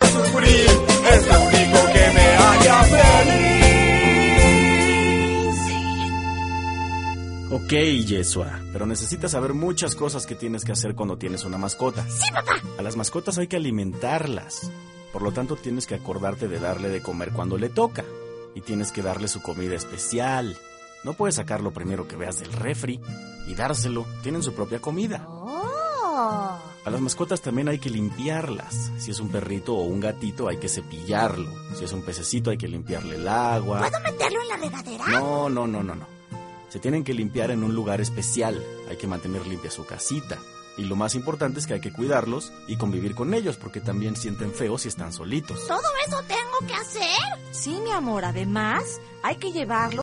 sufrir, es lo único que me haría feliz. Ok, Yeshua, pero necesitas saber muchas cosas que tienes que hacer cuando tienes una mascota. ¡Sí, papá! A las mascotas hay que alimentarlas. Por lo tanto, tienes que acordarte de darle de comer cuando le toca. Y tienes que darle su comida especial. No puedes sacar lo primero que veas del refri y dárselo. Tienen su propia comida. ¡Oh! A las mascotas también hay que limpiarlas. Si es un perrito o un gatito, hay que cepillarlo. Si es un pececito, hay que limpiarle el agua. ¿Puedo meterlo en la regadera? No. Se tienen que limpiar en un lugar especial. Hay que mantener limpia su casita. Y lo más importante es que hay que cuidarlos y convivir con ellos, porque también sienten feo si están solitos. ¿Todo eso tengo que hacer? Sí, mi amor, además hay que llevarlo